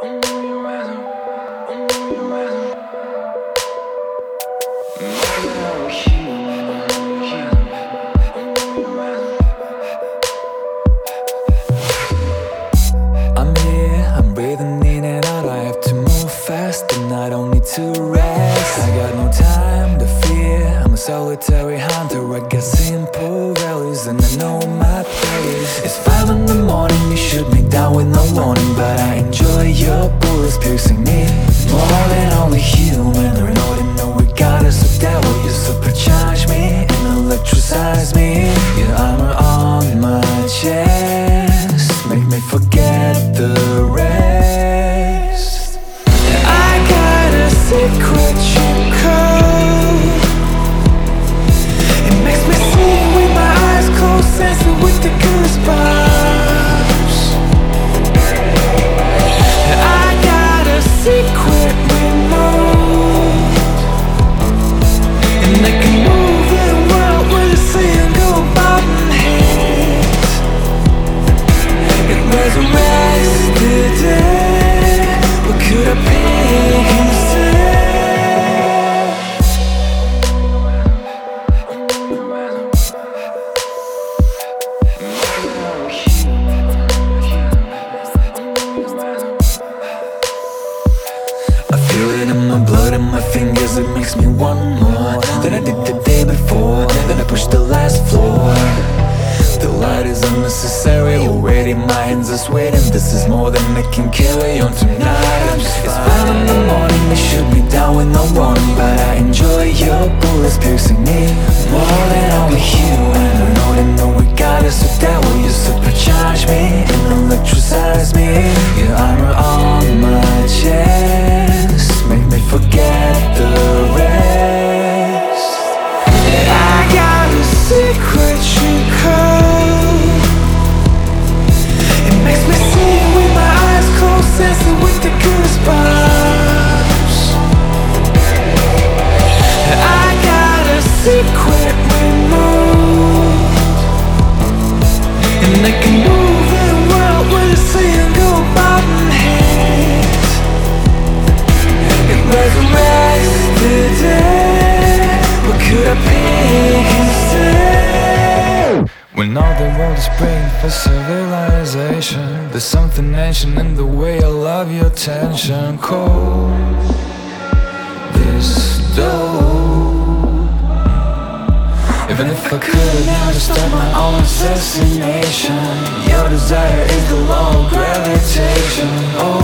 I'm here, I'm breathing in and out. I have to move fast and I don't need to rest. I got no time to fear, I'm a solitary hunter. I got simple values and I know my place. It's 5 in the morning, you shoot me down with no warning, but I enjoy your bullets piercing me more than only human. Or no, they know we got us, so devil, you supercharge me and electricize me. Your armor on my chest, make me forget the rest. I got a secret cheat code. It makes me see with my eyes closed, sensing with the goosebumps. I got a secret remote, and I can move the world with a single button hit. It resurrects the dead. What could I pick instead? I feel it in my blood and my fingers, it makes me want more than I did the day before. Then I push the last floor. The light is unnecessary, already my hands are sweating. This is more than I can carry on tonight. I'm just It's 5 in the morning, they shoot me down with no warning, but I enjoy your bullets piercing me more than only human. I know they know we got us, so that way you supercharge me and electricize me. Your armor on my chest, make me forget the rest. I got a secret cheat code. It makes me see with my eyes closed, sensing with the goosebumps. I got a secret remote, and I can move the world with a single button hit. It resurrects the dead. What could I pick instead? When all the world is praying for civilization, there's something ancient in the way I love your tension. Cold, this dope. Even if I could, I'd never start my own assassination. Your desire is the law of gravitation. Oh,